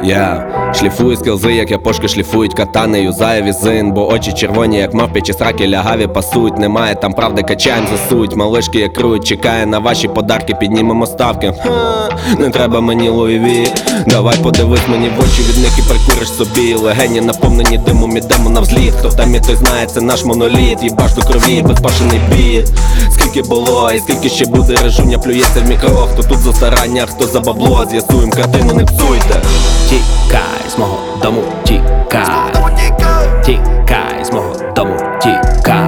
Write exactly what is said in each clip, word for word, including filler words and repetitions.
Yeah. Шліфую скілзи, як япошки шліфують катани, юзаю візин, бо очі червоні, як мавпячі сраки, лягаві пасуть. Немає там правди, качаєм за суть. Малишки як круть, чекає на ваші подарки, піднімемо ставки. Ха, не треба мені Луї. Давай подивись мені в очі, від них і прикуриш собі. Легені наповнені димом, ідемо на взліт. Хто там і той знає, це наш моноліт. Їбаш до крові, безпашений біт. Скільки було і скільки ще буде, режуня плюється в мікро. Хто тут за старання, хто за бабло, з'ясуєм картину, не псуйте. Тікай з мого дому, тікай. Тікай з мого дому, тікай.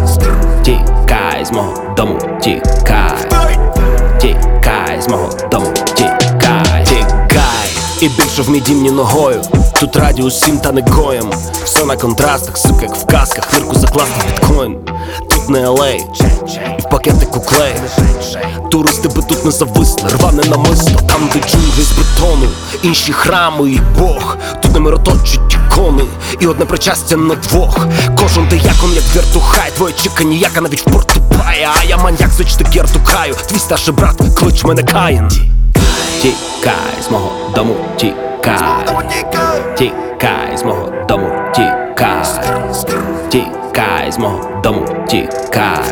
Тікай з мого дому, тікай. Тікай з мого дому, тікай. Тікай. І більше в мій дім ні ногою. Тут радіус сім та не гоєм. Все на контрастах, сука, як в казках. Лірку закласти в біткоін. Тут не Ел Ей, і в пакетику клей. Туристи би тут не зависли, рване намисто. Там де джунгли з бетону, інші храми і Бог. Тут не мироточуть ікони, і одне причастя на двох. Кожен деякон як вертухай. Твоє чика ніяка навіть в порту пає. А я маньяк, зачти герту краю. Твій старший брат, клич мене Каїн. Тікай з мого дому, тікай. Тікай з мого дому, тікай. Тікай з мого дому, тікай.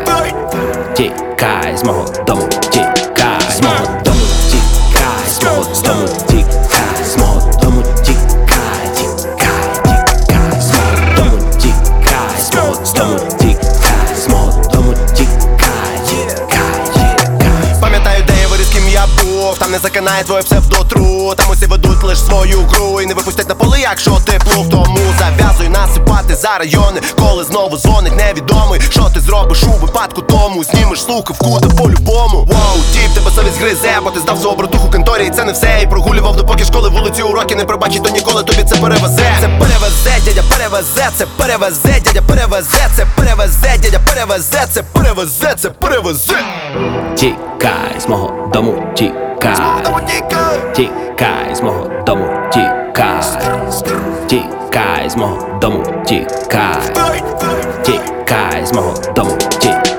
Тікай з мого дому, тікай. З мого дому, тікай. З мого дому, тікай. З мого дому, тікай. Тікай, тікай. З мого дому, тікай. З мого дому, тікай. З мого дому, тікай. Тікай, тікай. Пам'ятаю, де я виріс, ким я був. Там не закинає твоє псевдотру. Там усі ведуть лиш свою гру і не випустять на поле, якщо ти плув. Тому зав'язуй насипати за райони. Коли знову дзвонить невідомий, що ти зробиш у випадку тому? Знімеш слухавку та по-любому. Воу, тіп, тебе совість гризе, бо ти здав свого братуху в конторі, і це не все. І прогулював допоки школи вулиці уроки не пробачить, то ніколи тобі це перевезе. Це перевезе, дядя перевезе, це перевезе, дядя перевезе, це перевезе, дядя перевезе, це перевезе, це перевезе. Тікай з мого дому, тікай. Тікай з мого дому, тікай. Тікай з мого дому, тікай. Тікай з мого дому, тікай.